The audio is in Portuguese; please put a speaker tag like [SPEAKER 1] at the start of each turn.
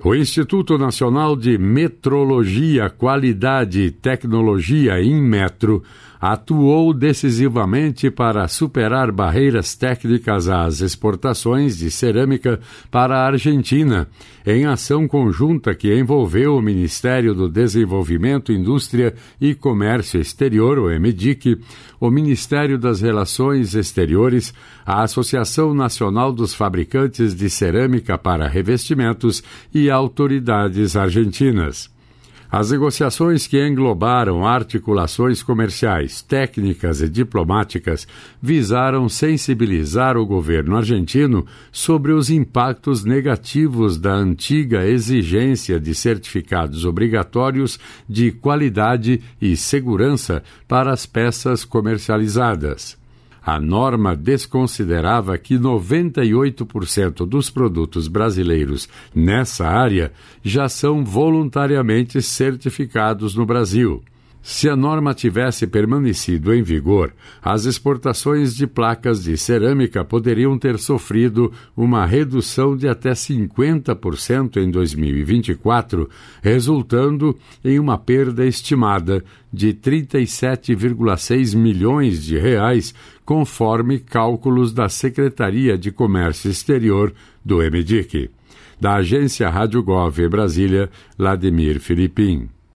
[SPEAKER 1] O Instituto Nacional de Metrologia, Qualidade e Tecnologia, Inmetro, atuou decisivamente para superar barreiras técnicas às exportações de cerâmica para a Argentina, em ação conjunta que envolveu o Ministério do Desenvolvimento, Indústria e Comércio Exterior, o MDIC, o Ministério das Relações Exteriores, a Associação Nacional dos Fabricantes de Cerâmica para Revestimentos e autoridades argentinas. As negociações, que englobaram articulações comerciais, técnicas e diplomáticas, visaram sensibilizar o governo argentino sobre os impactos negativos da antiga exigência de certificados obrigatórios de qualidade e segurança para as peças comercializadas. A norma desconsiderava que 98% dos produtos brasileiros nessa área já são voluntariamente certificados no Brasil. Se a norma tivesse permanecido em vigor, as exportações de placas de cerâmica poderiam ter sofrido uma redução de até 50% em 2024, resultando em uma perda estimada de 37,6 milhões de reais, conforme cálculos da Secretaria de Comércio Exterior do MDIC. Da agência Rádio Gov Brasília, Vladimir Filipim.